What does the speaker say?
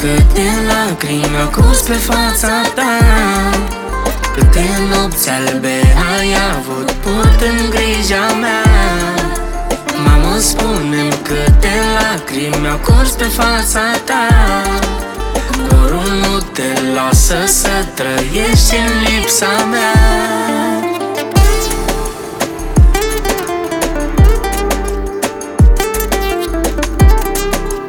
câte lacrimi au curs pe fața ta, câte nopți albe ai avut purtând grija mea. Mamă, spune-mi câte lacrimi au curs pe fața ta. Dorul nu te lasă să trăiești în lipsa mea.